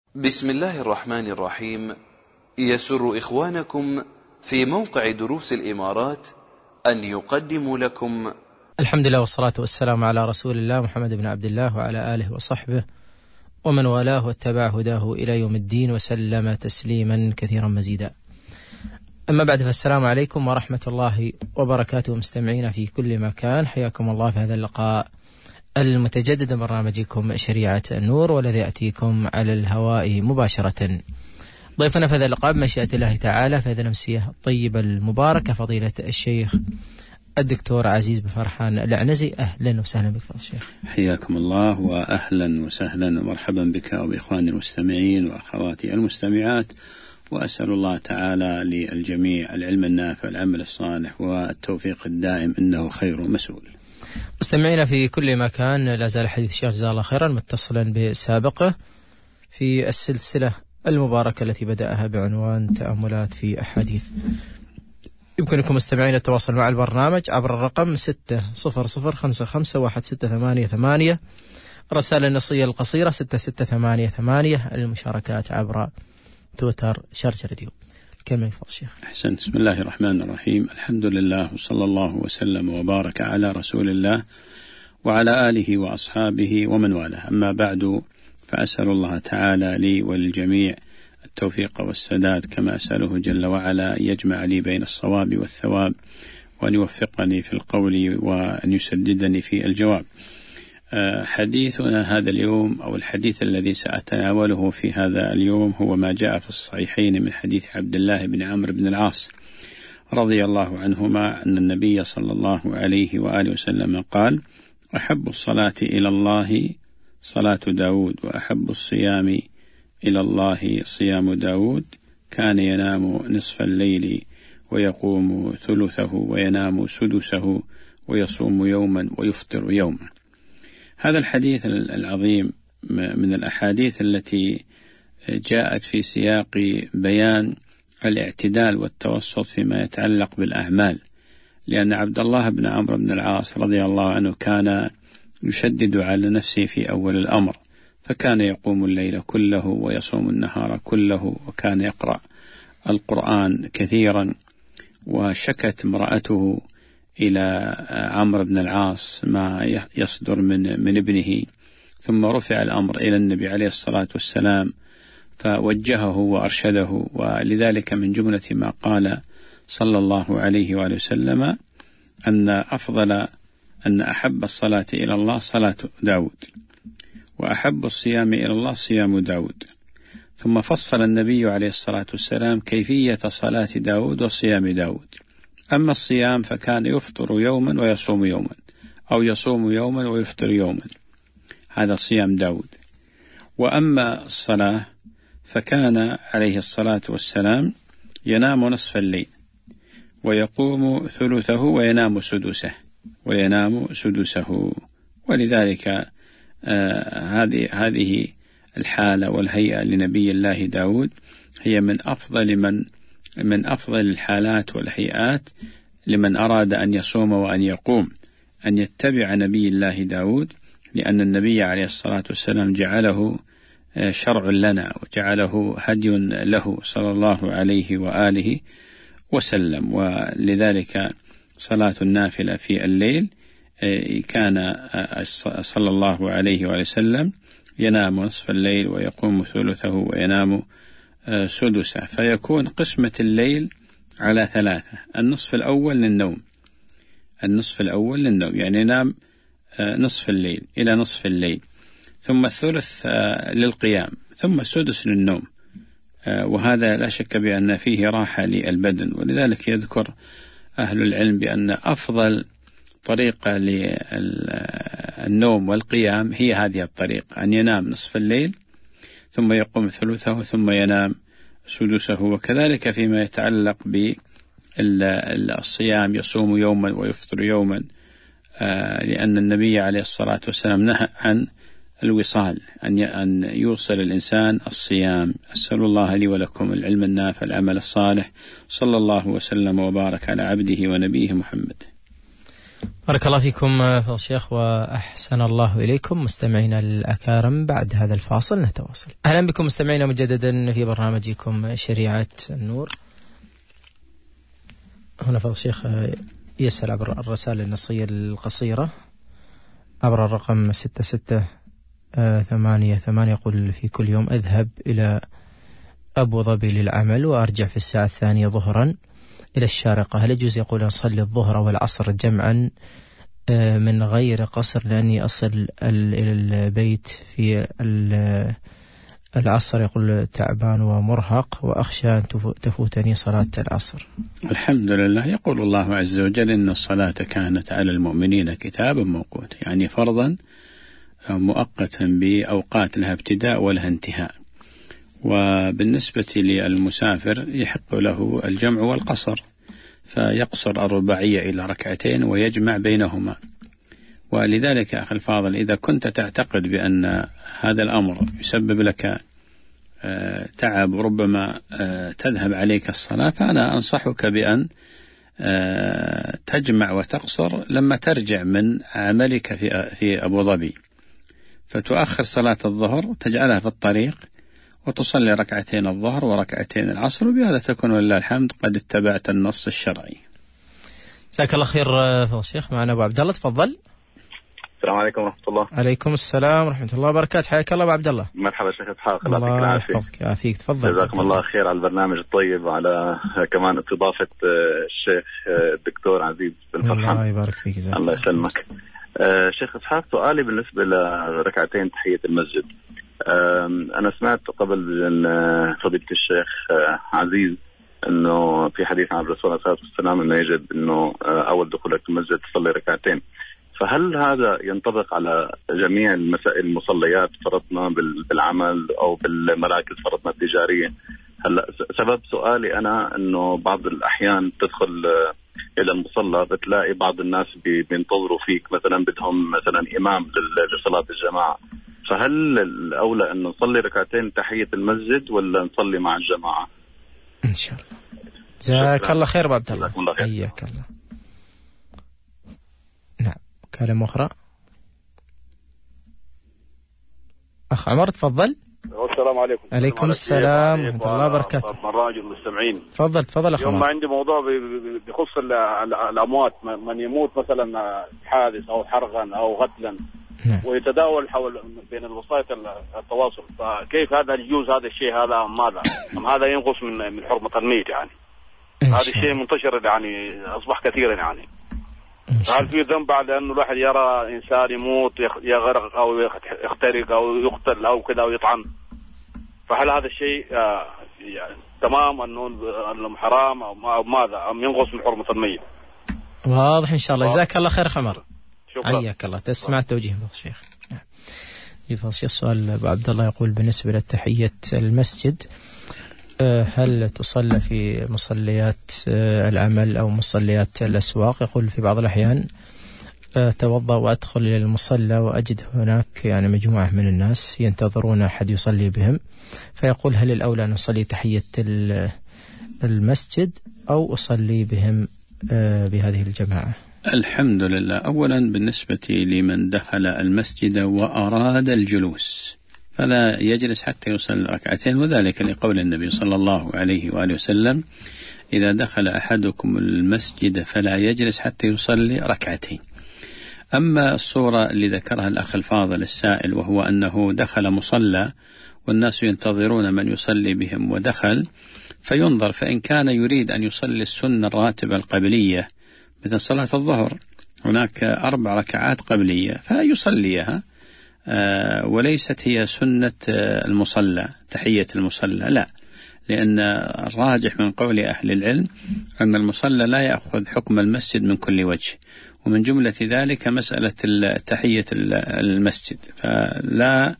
بسم الله الرحمن الرحيم. يسر إخوانكم في موقع دروس الإمارات أن يقدموا لكم الحمد لله والصلاة والسلام على رسول الله محمد بن عبد الله وعلى آله وصحبه ومن والاه واتبع هداه إلى يوم الدين وسلم تسليما كثيرا مزيدا. أما بعد، فالسلام عليكم ورحمة الله وبركاته مستمعين في كل مكان، حياكم الله في هذا اللقاء المتجدد برنامجكم شريعة النور، والذي يأتيكم على الهواء مباشرة. ضيفنا في هذا اللقاء بمشيئة الله تعالى في هذه الأمسية الطيبة المباركة فضيلة الشيخ الدكتور عزيز بن فرحان العنزي. أهلا وسهلا بك فضيلة الشيخ. حياكم الله وأهلا وسهلا ومرحبا بك وبإخواني المستمعين وأخواتي المستمعات، وأسأل الله تعالى للجميع العلم النافع والعمل الصالح والتوفيق الدائم، إنه خير مسؤول. مستمعين في كل مكان، لا زال حديث الشيخ جزاه الله خيرا متصلا بسابقه في السلسلة المباركة التي بدأها بعنوان تأملات في أحاديث. يمكنكم مستمعين التواصل مع البرنامج عبر الرقم 600551688، الرسالة النصية القصيرة 6688، المشاركات عبر تويتر شارجة راديو. كمل فضل الشيخ. أحسن. بسم الله الرحمن الرحيم، الحمد لله وصلى الله وسلم وبارك على رسول الله وعلى آله وأصحابه ومن والاه. أما بعد، فأسأل الله تعالى لي وللجميع التوفيق والسداد، كما أسأله جل وعلا أن يجمع لي بين الصواب والثواب، وأن يوفقني في القول وأن يسددني في الجواب. حديثنا هذا اليوم، أو الحديث الذي سأتناوله في هذا اليوم، هو ما جاء في الصحيحين من حديث عبد الله بن عمرو بن العاص رضي الله عنهما أن النبي صلى الله عليه وآله وسلم قال: أحب الصلاة إلى الله صلاة داود، وأحب الصيام إلى الله صيام داود، كان ينام نصف الليل ويقوم ثلثه وينام سدسه ويصوم يوما ويفطر يوما. هذا الحديث العظيم من الأحاديث التي جاءت في سياق بيان الاعتدال والتوسط فيما يتعلق بالأعمال، لأن عبد الله بن عمرو بن العاص رضي الله عنه كان يشدد على نفسه في أول الأمر، فكان يقوم الليل كله ويصوم النهار كله، وكان يقرأ القرآن كثيرا. وشكت امرأته إلى عمرو بن العاص ما يصدر من ابنه، ثم رفع الأمر إلى النبي عليه الصلاة والسلام فوجهه وأرشده. ولذلك من جملة ما قال صلى الله عليه وآله وسلم أن أحب الصلاة إلى الله صلاة داود، وأحب الصيام إلى الله صيام داود. ثم فصل النبي عليه الصلاة والسلام كيفية صلاة داود وصيام داود. أما الصيام فكان يفطر يوما ويصوم يوما، أو يصوم يوما ويفطر يوما، هذا صيام داود. وأما الصلاة فكان عليه الصلاة والسلام ينام نصف الليل ويقوم ثلثه وينام سدسه. ولذلك هذه الحالة والهيئة لنبي الله داود هي من أفضل الحالات والهيئات لمن أراد أن يصوم وأن يقوم، أن يتبع نبي الله داود، لأن النبي عليه الصلاة والسلام جعله شرع لنا وجعله هدي له صلى الله عليه وآله وسلم. ولذلك صلاة النافلة في الليل كان صلى الله عليه وآله وسلم ينام نصف الليل ويقوم ثلثه وينام سدسه، فيكون قسمة الليل على ثلاثة: النصف الأول للنوم، يعني ينام نصف الليل إلى نصف الليل، ثم الثلث للقيام، ثم السدس للنوم. وهذا لا شك بأن فيه راحة للبدن. ولذلك يذكر أهل العلم بأن أفضل طريقة للنوم والقيام هي هذه الطريقة، أن ينام نصف الليل ثم يقوم ثلثه ثم ينام سدسه. وكذلك فيما يتعلق بالصيام يصوم يوما ويفطر يوما، لأن النبي عليه الصلاة والسلام نهى عن الوصال، أن يوصل الإنسان الصيام. أسأل الله لي ولكم العلم النافع العمل الصالح، صلى الله وسلم وبارك على عبده ونبيه محمد. بارك الله فيكم فضل الشيخ وأحسن الله إليكم. مستمعينا الأكارم، بعد هذا الفاصل نتواصل. أهلا بكم مستمعينا مجددا في برنامجكم شريعة النور. هنا فضل الشيخ يسأل عبر الرسائل النصية القصيرة عبر الرقم 6688، يقول: في كل يوم أذهب إلى أبو ظبي للعمل وأرجع في الساعة 2 ظهرا إلى الشارقة، هل يجوز يقول أصلي الظهر والعصر جمعا من غير قصر، لأني أصل إلى البيت في العصر يقول تعبان ومرهق وأخشى أن تفوتني صلاة العصر؟ الحمد لله، يقول الله عز وجل: إن الصلاة كانت على المؤمنين كتابا موقوتا، يعني فرضا مؤقتا بأوقات لها ابتداء ولها انتهاء. وبالنسبة للمسافر يحق له الجمع والقصر، فيقصر الرباعية إلى ركعتين ويجمع بينهما. ولذلك يا أخي الفاضل، إذا كنت تعتقد بأن هذا الأمر يسبب لك تعب وربما تذهب عليك الصلاة، فأنا أنصحك بأن تجمع وتقصر لما ترجع من عملك في أبو ظبي، فتؤخر صلاة الظهر تجعلها في الطريق وتصلي ركعتين الظهر وركعتين العصر، وبهذا تكون ولله الحمد قد اتبعت النص الشرعي. جزاك الله خير فضل الشيخ. معنا أبو عبد الله، تفضل. السلام عليكم ورحمة الله. عليكم السلام ورحمة الله وبركاته. حياك الله أبو عبد الله. مرحبا شيخ إسحاق، الله الله يعافيك. يحفظك ويعافيك، تفضل. جزاكم الله خير على البرنامج الطيب وعلى كمان استضافة الشيخ الدكتور عزيز بن فرحان. الله يبارك فيك. الله يسلمك. شيخ إسحاق، سؤالي بالنسبة لركعتين تحية المسجد. أنا سمعت قبل من فضيلة الشيخ عزيز أنه في حديث عن الرسول صلى الله عليه وسلم أنه يجب أنه أول دخولك المسجد تصلي ركعتين، فهل هذا ينطبق على جميع المصليات فرضنا بالعمل أو بالمراكز فرضنا التجارية؟ هلا سبب سؤالي أنا أنه بعض الأحيان تدخل إلى المصلى بتلاقي بعض الناس بينتظروا فيك، مثلا بدهم مثلا إمام لصلاة الجماعة، فهل الأولى أن نصلي ركعتين تحية المسجد ولا نصلي مع الجماعة؟ إن شاء الله. جزاك الله خير عبد الله. حياك الله. نعم، كلمة أخرى. أخ عمر، تفضل. السلام عليكم. عليكم السلام ورحمة الله وبركاته. مراجع المستمعين، تفضل أخ عمر. اليوم عندي موضوع بخص الأموات، من يموت مثلا حادث أو حرقا أو قتلا، ويتداول حول بين الوسائط التواصل، فكيف هذا يجوز هذا الشيء؟ هذا ماذا؟ هذا ينقص من حرمة الميت يعني؟ هذا الشيء منتشر يعني، أصبح كثيرا يعني. هل في ذنب على أنه الواحد يرى إنسان يموت يغرق أو يخترق أو يقتل أو كذا أو يطعن؟ فهل هذا الشيء يعني تمام أنه حرام أو ماذا، أم ينقص من حرمة الميت؟ واضح إن شاء الله. جزاك الله خير خمر. شكرا. حياك الله. تسمع توجيه فضل الشيخ. فضل الشيخ سؤال أبو عبد الله يقول: بالنسبة لتحية المسجد، هل تصلى في مصليات العمل أو مصليات الأسواق؟ يقول: في بعض الأحيان أتوضأ وأدخل إلى المصلى وأجد هناك يعني مجموعة من الناس ينتظرون أحد يصلي بهم، فيقول: هل الأولى أن أصلي تحية المسجد أو أصلي بهم بهذه الجماعة؟ الحمد لله. أولا بالنسبة لمن دخل المسجد وأراد الجلوس فلا يجلس حتى يصلي ركعتين، وذلك لقول النبي صلى الله عليه وآله وسلم: إذا دخل أحدكم المسجد فلا يجلس حتى يصلي ركعتين. أما الصورة اللي ذكرها الأخ الفاضل السائل، وهو أنه دخل مصلى والناس ينتظرون من يصلي بهم ودخل، فينظر، فإن كان يريد أن يصلي السنة الراتبة القبلية مثل صلاة الظهر، هناك 4 ركعات قبلية فيصليها، وليست هي سنة المصلى تحية المصلى، لا، لأن الراجح من قول أهل العلم أن المصلى لا يأخذ حكم المسجد من كل وجه، ومن جملة ذلك مسألة تحية المسجد، فلا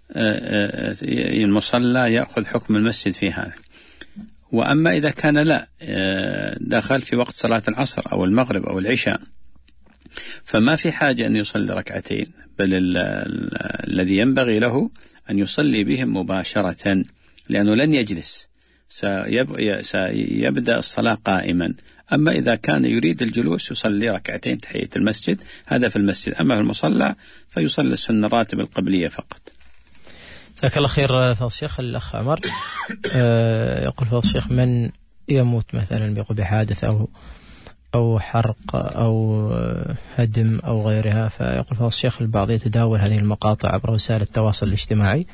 المصلى يأخذ حكم المسجد في هذا. وأما إذا كان لا دخل في وقت صلاة العصر أو المغرب أو العشاء، فما في حاجة أن يصلي ركعتين، بل الذي ينبغي له أن يصلي بهم مباشرة، لأنه لن يجلس، سيبدأ الصلاة قائما. أما إذا كان يريد الجلوس يصلي ركعتين تحية المسجد، هذا في المسجد. أما في المصلى فيصلي السنة الراتبة القبلية فقط. جزاك الله خير فضل الشيخ. الأخ عمر يقول فضل الشيخ من يموت مثلا بيقول بحادث أو حرق أو هدم أو غيرها، فيقول فضل الشيخ البعض يتداول هذه المقاطع عبر وسائل التواصل الاجتماعي،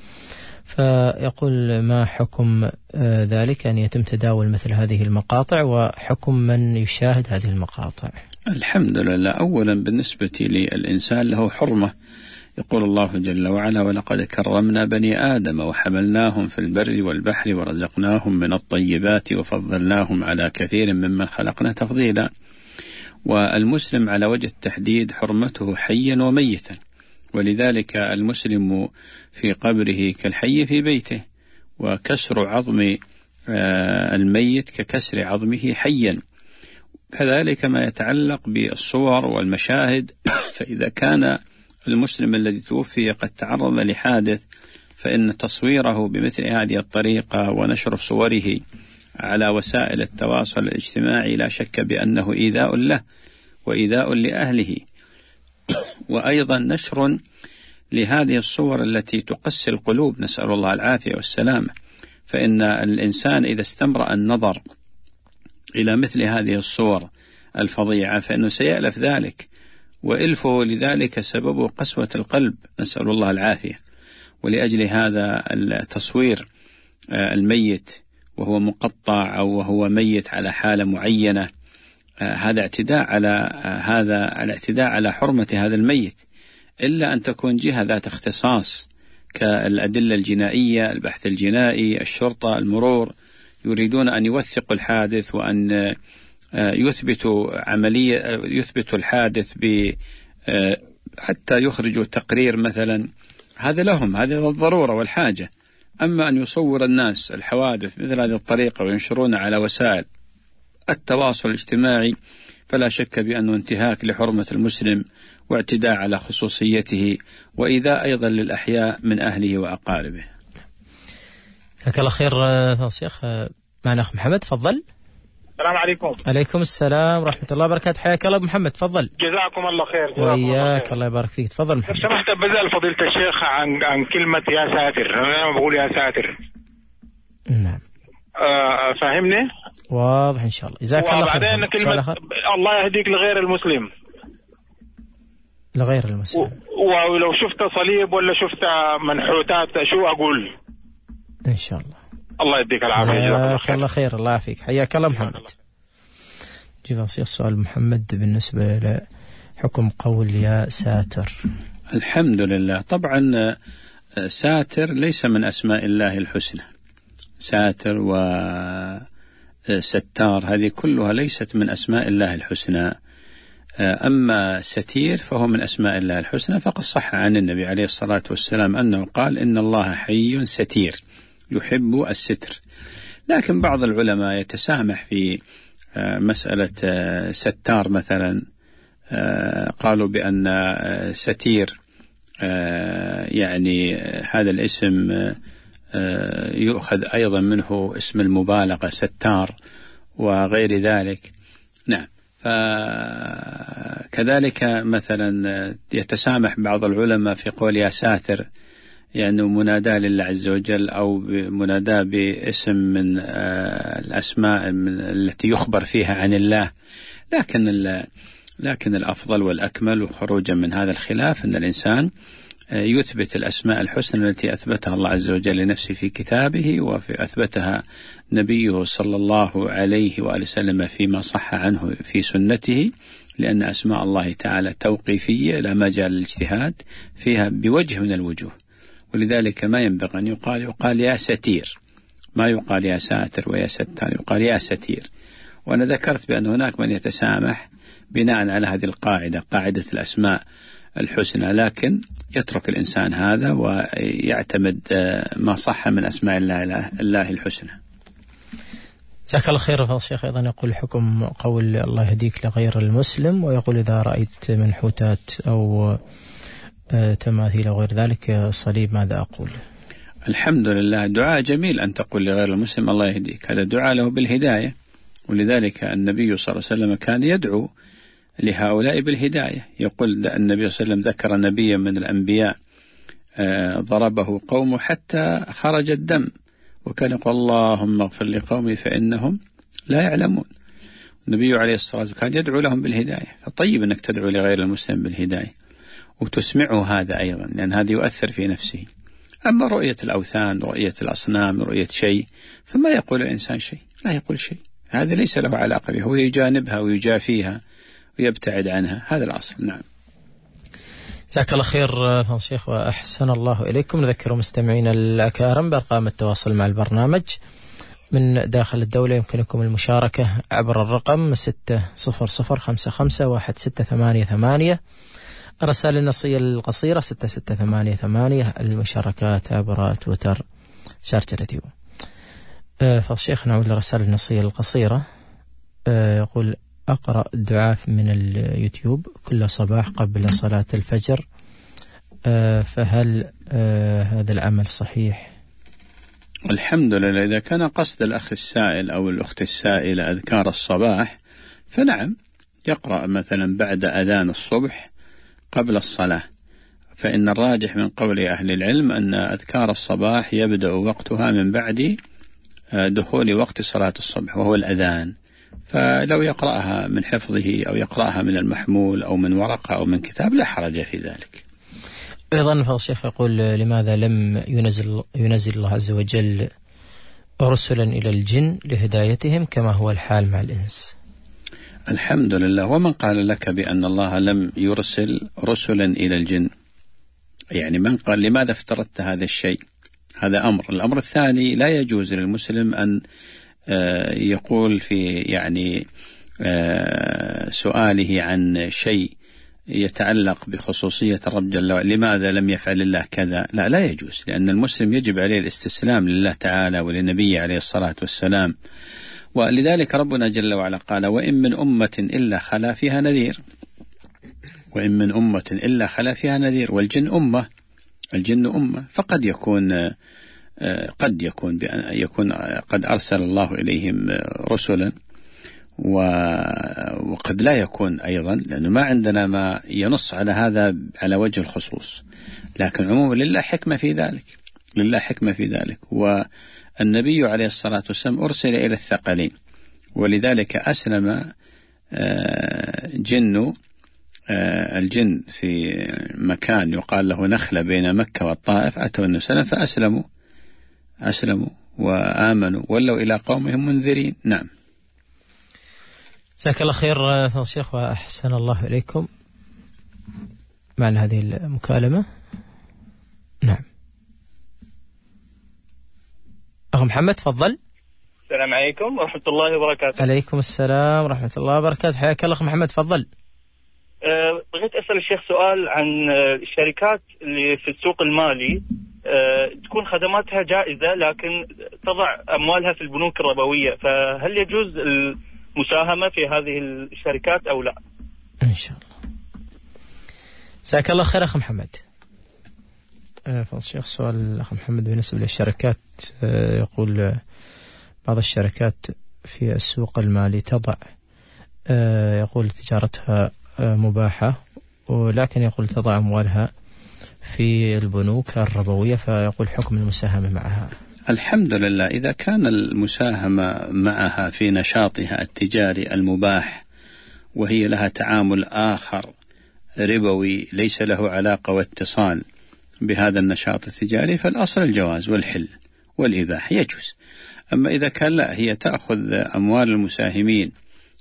فيقول ما حكم ذلك أن يتم تداول مثل هذه المقاطع وحكم من يشاهد هذه المقاطع؟ الحمد لله. أولا بالنسبة للإنسان له حرمة، يقول الله جل وعلا ولقد كرمنا بني آدم وحملناهم في البر والبحر ورزقناهم من الطيبات وفضلناهم على كثير ممن خلقنا تفضيلا. والمسلم على وجه التحديد حرمته حيا وميتا، ولذلك المسلم في قبره كالحي في بيته، وكسر عظم الميت ككسر عظمه حيا. كذلك ما يتعلق بالصور والمشاهد، فإذا كان المسلم الذي توفي قد تعرض لحادث فإن تصويره بمثل هذه الطريقة ونشر صوره على وسائل التواصل الاجتماعي لا شك بأنه إيذاء له وإيذاء لأهله. وأيضا نشر لهذه الصور التي تقسي القلوب، نسأل الله العافية والسلامة. فإن الإنسان إذا استمر النظر إلى مثل هذه الصور الفظيعة فإنه سيألف ذلك، وإلفه لذلك سببه قسوة القلب، نسأل الله العافية. ولأجل هذا التصوير الميت وهو مقطع أو وهو ميت على حالة معينة، هذا اعتداء على حرمة هذا الميت، إلا أن تكون جهة ذات اختصاص كالأدلة الجنائية، البحث الجنائي، الشرطة، المرور، يريدون أن يوثقوا الحادث وأن يثبتوا الحادث حتى يخرجوا تقرير مثلا. هذا لهم، هذه الضرورة والحاجة. أما أن يصور الناس الحوادث مثل هذه الطريقة وينشرون على وسائل التواصل الاجتماعي فلا شك بأنه انتهاك لحرمة المسلم واعتداء على خصوصيته وإيذاء أيضا للأحياء من أهله وأقاربه. جزاك الله خير فضل الشيخ. معنا أخ محمد، تفضل. السلام عليكم. عليكم السلام ورحمة الله وبركاته. حياك الله أبو محمد، تفضل. جزاكم الله خير. وإياك، الله يبارك فيك. تفضل محمد. سمحت بزال فضيلة الشيخ عن كلمة يا ساتر. أنا بقول يا ساتر. نعم. فاهمني؟ واضح إن شاء الله. جزاك الله خير. وبعدين كلمة الله يهديك لغير المسلم. لغير المسلم. ولو شفت صليب ولا شفت منحوتات شو أقول؟ إن شاء الله. الله يديك العافية. جزاك الله خير. الله يعافيك. حياك الله محمد. جيب السؤال محمد بالنسبة لحكم قول يا ساتر. الحمد لله. طبعا ساتر ليس من أسماء الله الحسنى. ساتر وستار هذه كلها ليست من أسماء الله الحسنى. أما ستير فهو من أسماء الله الحسنى، فقد صح عن النبي عليه الصلاة والسلام أنه قال إن الله حي ستير يحب الستر. لكن بعض العلماء يتسامح في مسألة ستار مثلا، قالوا بأن ستير يعني هذا الاسم يؤخذ أيضا منه اسم المبالغة ستار وغير ذلك. نعم. فكذلك مثلا يتسامح بعض العلماء في قول يا ساتر، يعني مناداة لله عز وجل أو مناداة باسم من الأسماء التي يخبر فيها عن الله. لكن الأفضل والأكمل وخروجا من هذا الخلاف أن الإنسان يثبت الأسماء الحسنى التي أثبتها الله عز وجل لنفسه في كتابه وفي أثبتها نبيه صلى الله عليه وآله وسلم فيما صح عنه في سنته، لأن أسماء الله تعالى توقيفية لا مجال للاجتهاد فيها بوجه من الوجوه. ولذلك ما ينبغي أن يقال يا ستير، ما يقال يا ساتر ويا ستار، يقال يا ستير. وأنا ذكرت بأن هناك من يتسامح بناء على هذه القاعدة، قاعدة الأسماء الحسنى، لكن يترك الإنسان هذا ويعتمد ما صح من أسماء الله الحسنى. جزاك الله خير. فضل الشيخ أيضا يقول حكم قول الله يهديك لغير المسلم، ويقول إذا رأيت منحوتات أو تماثيل أو غير ذلك صليب ماذا أقول؟ الحمد لله، دعاء جميل أن تقول لغير المسلم الله يهديك، هذا دعاء له بالهداية، ولذلك النبي صلى الله عليه وسلم كان يدعو لهؤلاء بالهداية. يقول النبي صلى الله عليه وسلم ذكر نبيا من الأنبياء ضربه قومه حتى خرج الدم، وكان يقول اللهم اغفر لقومي فإنهم لا يعلمون. النبي عليه الصلاة والسلام كان يدعو لهم بالهداية، فطيب أنك تدعو لغير المسلم بالهداية وتسمعه هذا أيضا، لأن هذا يؤثر في نفسه. أما رؤية الأوثان، رؤية الأصنام، رؤية شيء، فما يقول الإنسان شيء، لا يقول شيء، هذا ليس له علاقة به، هو يجانبها ويجافيها ويبتعد عنها، هذا الأصل. نعم. جزاك الله خير فضيلة الشيخ وأحسن الله إليكم. نذكر مستمعينا الأكارم بأرقام التواصل مع البرنامج من داخل الدولة. يمكنكم المشاركة عبر الرقم 600551688، الرسائل النصية القصيرة 6688، المشاركات عبر تويتر شارجة تيو. فضيلة الشيخ نعود للرسائل النصية القصيرة. يقول أقرأ الدعاء من اليوتيوب كل صباح قبل صلاة الفجر، فهل هذا العمل صحيح؟ الحمد لله، إذا كان قصد الأخ السائل أو الأخت السائلة أذكار الصباح فنعم، يقرأ مثلا بعد أذان الصبح قبل الصلاة، فإن الراجح من قول أهل العلم أن أذكار الصباح يبدأ وقتها من بعد دخول وقت صلاة الصبح وهو الأذان، فلو يقرأها من حفظه أو يقرأها من المحمول أو من ورقة أو من كتاب لا حرج في ذلك. أيضا فضل الشيخ يقول لماذا لم ينزل الله عز وجل رسلا إلى الجن لهدايتهم كما هو الحال مع الإنس؟ الحمد لله. ومن قال لك بأن الله لم يرسل رسلا إلى الجن؟ يعني من قال؟ لماذا افترضت هذا الشيء؟ هذا أمر. الأمر الثاني، لا يجوز للمسلم أن يقول في يعني سؤاله عن شيء يتعلق بخصوصية الرب جل وعلا، لماذا لم يفعل الله كذا؟ لا يجوز، لأن المسلم يجب عليه الاستسلام لله تعالى ولنبيه عليه الصلاة والسلام. ولذلك ربنا جل وعلا قال وإن من أمة إلا خلا فيها نذير، وإن من أمة إلا خلا فيها نذير، والجن أمة، الجن أمة، فقد يكون قد أرسل الله إليهم رسلا، وقد لا يكون أيضا، لأنه ما عندنا ما ينص على هذا على وجه الخصوص، لكن عموما لله حكمة في ذلك، لله حكمة في ذلك. والنبي عليه الصلاة والسلام أرسل إلى الثقلين، ولذلك أسلم الجن في مكان يقال له نخلة بين مكة والطائف، أتوا النبي صلى الله عليه وسلم فأسلموا وآمنوا ولوا إلى قومهم منذرين. نعم. جزاك الله خير فضيلة الشيخ وأحسن الله إليكم. معنا هذه المكالمة. نعم. أخو محمد تفضل. السلام عليكم ورحمة الله وبركاته. عليكم السلام ورحمة الله وبركاته، حياك الله أخو محمد تفضل. بغيت أسأل الشيخ سؤال عن الشركات اللي في السوق المالي، تكون خدماتها جائزة لكن تضع أموالها في البنوك الربوية، فهل يجوز المساهمة في هذه الشركات أو لا؟ إن شاء الله. جزاك الله خير أخ محمد. فضل الشيخ سؤال الأخ محمد بالنسبة للشركات، يقول بعض الشركات في السوق المالي تضع، يقول تجارتها مباحة، ولكن يقول تضع أموالها في البنوك الربوية، فيقول حكم المساهمة معها. الحمد لله، إذا كان المساهمة معها في نشاطها التجاري المباح وهي لها تعامل آخر ربوي ليس له علاقة واتصال بهذا النشاط التجاري، فالأصل الجواز والحل والإباحة يجوز. أما إذا كان لا، هي تأخذ أموال المساهمين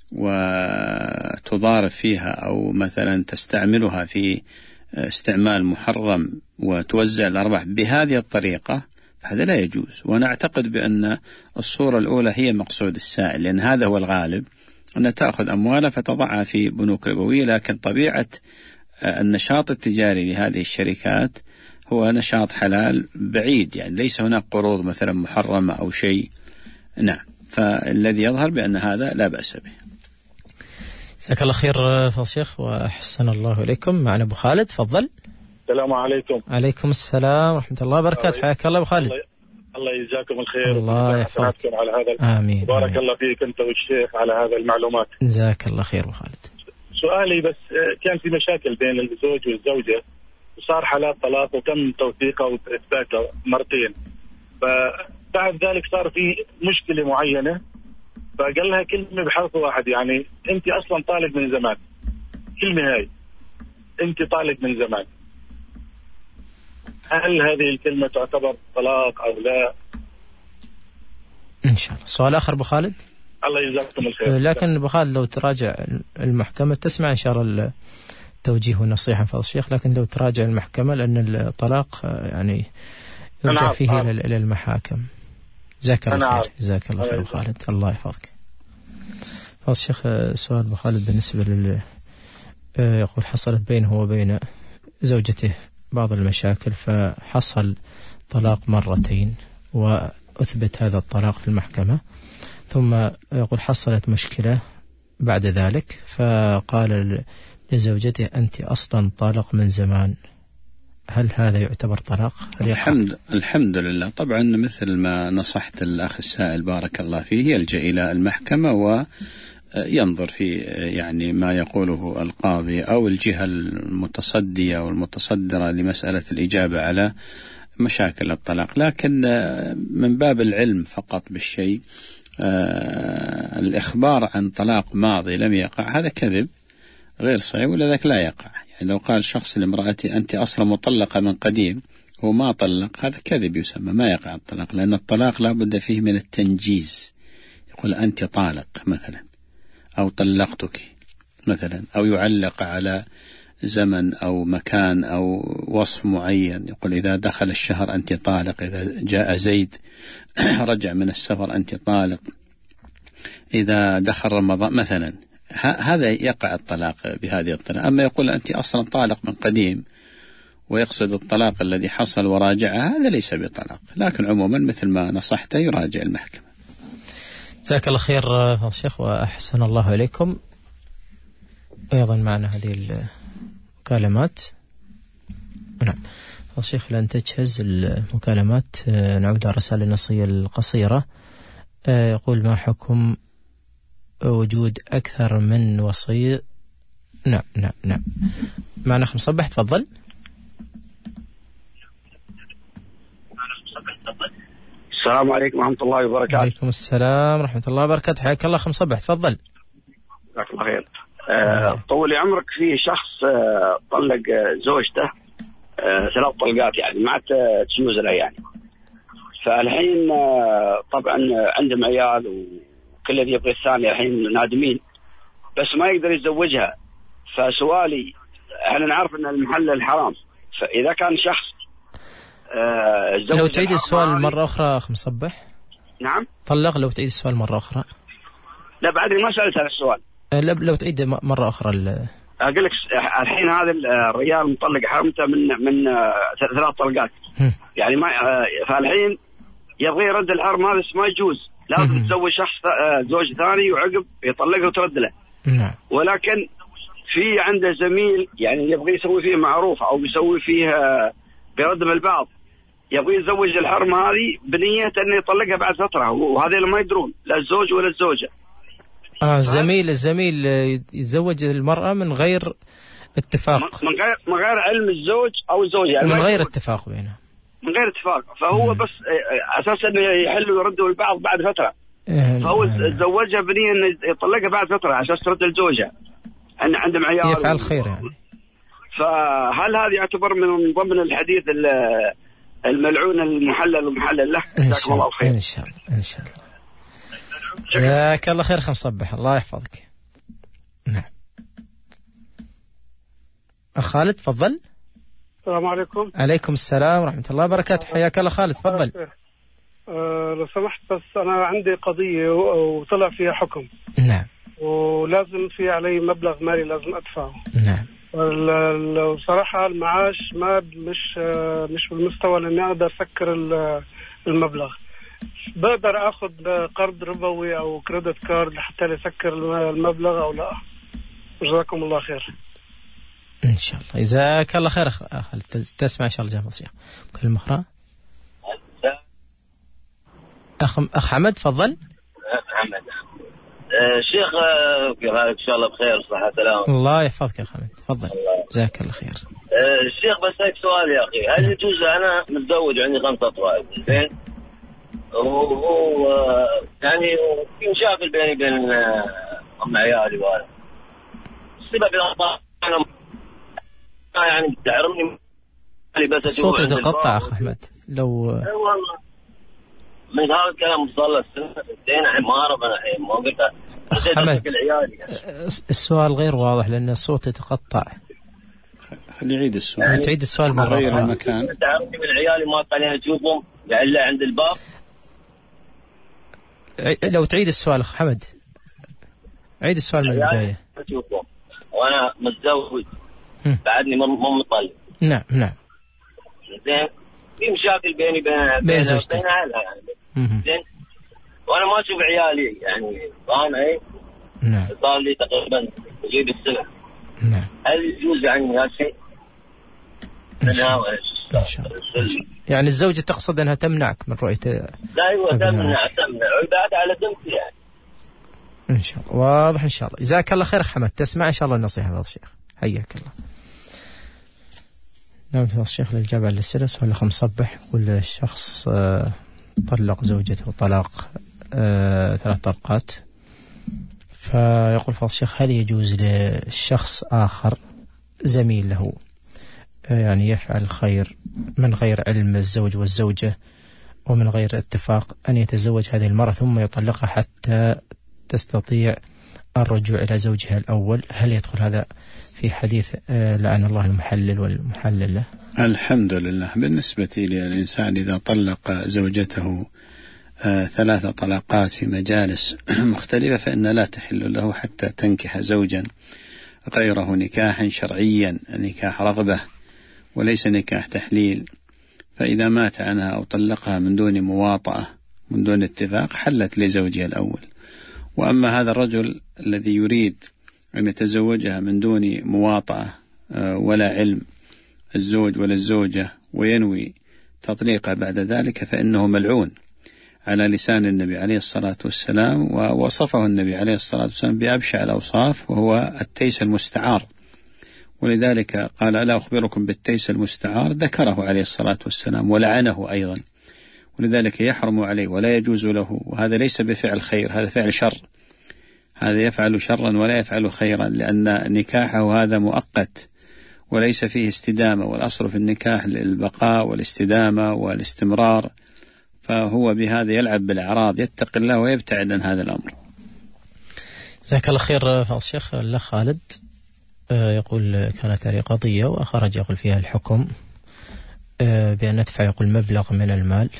وتضارب فيها أو مثلا تستعملها في استعمال محرم وتوزع الأرباح بهذه الطريقة، فهذا لا يجوز. وأنا أعتقد بأن الصورة الأولى هي مقصود السائل، لأن هذا هو الغالب، أن تأخذ أموالها فتضعها في بنوك ربوية، لكن طبيعة النشاط التجاري لهذه الشركات هو نشاط حلال بعيد، يعني ليس هناك قروض مثلا محرمة أو شيء. نعم، فالذي يظهر بأن هذا لا بأس به. جزاك الله خير فضل الشيخ وأحسن الله إليكم. معنا أبو خالد تفضل. السلام عليكم. عليكم السلام ورحمة الله وبركاته. حياك الله أبو خالد. الله يجزاكم الخير. الله يحفظك على هذا. آمين. بارك الله فيك أنت والشيخ على هذا المعلومات. جزاك الله خير أبو خالد. سؤالي بس، كان في مشاكل بين الزوج والزوجة وصار حالات طلاق وتم توثيقها وإثباتها مرتين، فبعد ذلك صار في مشكلة معينة، فقال لها كلمة بحرف واحد، يعني أنت أصلا طالق من زمان. كلمة هاي أنت طالق من زمان، هل هذه الكلمة تعتبر طلاق أو لا؟ إن شاء الله. سؤال آخر أبو خالد. الله يجزاكم الخير. لكن أبو خالد لو تراجع المحكمة تسمع إن شاء الله التوجيه والنصيحة فضل الشيخ، لكن لو تراجع المحكمة لأن الطلاق يعني يرجع فيه إلى المحاكم. جزاك الله خير. جزاك الله خير أبو خالد. الله يحفظك. فضل الشيخ سؤال أبو خالد بالنسبة يقول حصلت بينه وبين زوجته بعض المشاكل، فحصل طلاق مرتين وأثبت هذا الطلاق في المحكمة، ثم يقول حصلت مشكلة بعد ذلك فقال لزوجته أنت أصلا طالق من زمان، هل هذا يعتبر طلاق؟ الحمد لله. طبعا مثل ما نصحت الأخ السائل بارك الله فيه، يلجأ إلى المحكمة وينظر في يعني ما يقوله القاضي أو الجهة المتصدية والمتصدرة لمسألة الإجابة على مشاكل الطلاق. لكن من باب العلم فقط بالشيء، الإخبار عن طلاق ماضي لم يقع هذا كذب غير صحيح، ولذلك لا يقع. يعني لو قال شخص لامرأتي أنت أصلا مطلقة من قديم هو ما طلق، هذا كذب يسمى، ما يقع الطلاق، لأن الطلاق لا بد فيه من التنجيز. يقول أنت طالق مثلا، أو طلقتك مثلا، أو يعلق على زمن أو مكان أو وصف معين. يقول إذا دخل الشهر أنت طالق، إذا جاء زيد رجع من السفر أنت طالق، إذا دخل رمضان مثلا، هذا يقع الطلاق بهذه الطريقة. أما يقول أنت أصلا طالق من قديم ويقصد الطلاق الذي حصل وراجعها، هذا ليس بطلاق. لكن عموما مثل ما نصحته يراجع المحكمة. جزاك الله خير فضل الشيخ وأحسن الله إليكم. أيضا معنا هذه المكالمات. نعم فضل الشيخ، لأن تجهز المكالمات نعود على الرسالة النصية القصيرة. يقول ما حكم وجود أكثر من وصي؟ نعم معنا أخ مصبح، تفضل. السلام عليكم ورحمة الله وبركاته. وعليكم السلام ورحمة الله وبركاته. حياك الله أخ مصبح، تفضل. جزاك الله خير. طول عمرك في شخص طلق زوجته 3 طلقات، يعني ما تجوز له يعني. فالحين طبعا عندهم عيال وكل اللي يبغي الثاني الحين نادمين، بس ما يقدر يتزوجها. فسؤالي، احنا نعرف ان المحلل الحرام، فإذا كان شخص لو تعيد السؤال مرة أخرى أخ مصبح. نعم طلق، لو تعيد السؤال مرة أخرى. لا بعد ما سألت هذا السؤال. لو تعيد مرة أخرى. أقول لك الحين هذا الرجال مطلق حرمته من 3 طلقات، يعني ما فالحين يبغى يرد الحرم هذا ما يجوز، لازم تزوج شخص زوج ثاني وعقب يطلقه وترد له. ولكن في عنده زميل يعني يبغى يسوي فيه معروف أو يسوي فيه بيردم البعض، يبغى يتزوج الحرم هذه بنية أنه يطلقها بعد فترة، وهذا ما يدرون لا الزوج ولا الزوجة. الزميل يتزوج المرأة من غير اتفاق، من غير علم الزوج أو الزوجة، يعني من غير اتفاق بينهم، من غير اتفاق. فهو بس أساسا أنه يحلوا ويردوا البعض بعد فترة، فهو تزوجها بنية أنه يطلقها بعد فترة عشان ترد الزوجة أن عندهم عيال يفعل خير يعني. فهل هذا يعتبر من ضمن الحديث الملعون المحلل والمحلل له؟ جزاكم الله خير. إن شاء الله. جزاك الله خير خمس صبح، الله يحفظك. نعم أخ خالد تفضل. السلام عليكم. عليكم السلام ورحمة الله وبركاته. حياك الله خالد تفضل. لو سمحت بس أنا عندي قضية وطلع فيها حكم. نعم. ولازم في علي مبلغ مالي لازم أدفعه. نعم. لو صراحة المعاش ما مش بالمستوى لأني أقدر أسكر المبلغ. بقدر أخذ قرض ربوي أو كريدت كارد حتى يسكر المبلغ أو لا؟ جزاكم الله خير. إن شاء الله. جزاك الله خير تسمع إن شاء الله جزاك الله خير. كلمة أخرى. أخ حمد تفضل. حمد شيخ كيف حالك؟ إن شاء الله بخير صحة سلامة. الله يحفظك يا حمد تفضل جزاك الله خير. الشيخ بس هيك سؤال يا أخي، هل يجوز أنا متزوج عندي 5 أطفال زين يعني في مشاكل بيني وبين أم عيالي وهذا السبب الأخطاء أنا يعني تعرفني بس الصوت يتقطع أخ أحمد لو والله من هذا الكلام وصل سنتين عمارة أنا الحين ما قلت أحمد السؤال غير واضح لأن الصوت يتقطع. خلي يعيد السؤال. يعني تعيد السؤال مرة أخرى. المكان. تعرفني من عيالي ما قال أشوفهم إلا عند الباب. لو تعيد السؤال أخ حمد عيد السؤال من البداية. أشوفهم وأنا متزوج بعدني مو مطلق. نعم زين في مشاكل بيني بين زوجتي أهلها يعني زين وأنا ما أشوف عيالي يعني فاهم إيه؟ نعم. صار لي تقريبا يجيب السنة. نعم. هل يجوز يعني هذا شيء؟ إن شاء الله. يعني الزوجة تقصد أنها تمنعك من رؤيته؟ لا أيوة تمنع وبعد على ذمتي يعني. إن شاء الله واضح إن شاء الله. جزاك الله خير حمد تسمع إن شاء الله النصيحة هذا الشيخ حياك الله. نعم فضل الشيخ للإجابة على الأسئلة. سؤال رقم صبح يقول الشخص طلق زوجته طلاق 3 طلقات فيقول فضل الشيخ هل يجوز للشخص آخر زميل له يعني يفعل خير من غير علم الزوج والزوجة ومن غير اتفاق أن يتزوج هذه المرة ثم يطلقها حتى تستطيع الرجوع إلى زوجها الأول؟ هل يدخل هذا في حديث لعن الله المحلل والمحلل له؟ الحمد لله. بالنسبة للإنسان إذا طلق زوجته 3 طلقات في مجالس مختلفة فإن لا تحل له حتى تنكح زوجا غيره نكاحا شرعيا نكاح رغبة وليس نكاح تحليل. فإذا مات عنها أو طلقها من دون مواطأة من دون اتفاق حلت لزوجها الأول. وأما هذا الرجل الذي يريد أن يتزوجها من دون مواطأة ولا علم الزوج ولا الزوجة وينوي تطليقها بعد ذلك فإنه ملعون على لسان النبي عليه الصلاة والسلام. ووصفه النبي عليه الصلاة والسلام بأبشع الأوصاف وهو التيس المستعار. ولذلك قال ألا أخبركم بالتيس المستعار ذكره عليه الصلاة والسلام ولعنه أيضا. ولذلك يحرم عليه ولا يجوز له. وهذا ليس بفعل خير هذا فعل شر. هذا يفعل شرا ولا يفعل خيرا لأن نكاحه هذا مؤقت وليس فيه استدامة. والأصل في النكاح للبقاء والاستدامة والاستمرار. فهو بهذا يلعب بالأعراض يتقي الله ويبتعد عن هذا الأمر. جزاك الله خير فضل الشيخ. الأخ خالد يقول كانت لي قضية وأخرج يقول فيها الحكم بأن ندفع يقول مبلغ من المال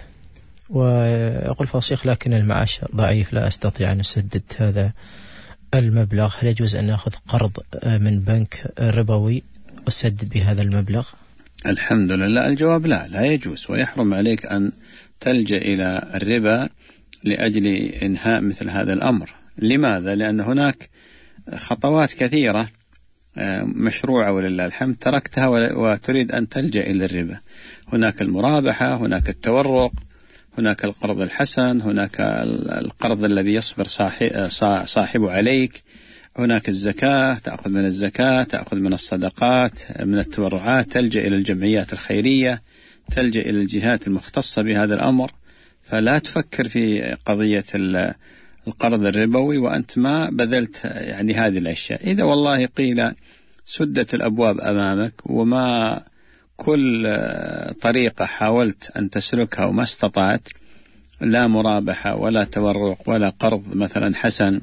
ويقول فضل الشيخ لكن المعاش ضعيف لا أستطيع أن أسدد هذا المبلغ. هل يجوز أن أخذ قرض من بنك ربوي أسدد بهذا المبلغ؟ الحمد لله. الجواب لا يجوز. ويحرم عليك أن تلجأ إلى الربا لأجل إنهاء مثل هذا الأمر. لماذا؟ لأن هناك خطوات كثيرة مشروعة ولله الحمد تركتها وتريد أن تلجأ إلى الربا. هناك المرابحة هناك التورق هناك القرض الحسن هناك القرض الذي يصبر صاحبه عليك هناك الزكاة تأخذ من الزكاة تأخذ من الصدقات من التبرعات تلجأ إلى الجمعيات الخيرية تلجأ إلى الجهات المختصة بهذا الأمر. فلا تفكر في قضية القرض الربوي وأنت ما بذلت يعني هذه الأشياء. إذا والله قيل سدت الأبواب أمامك وما كل طريقة حاولت أن تسلكها وما استطعت لا مرابحة ولا تورق ولا قرض مثلا حسن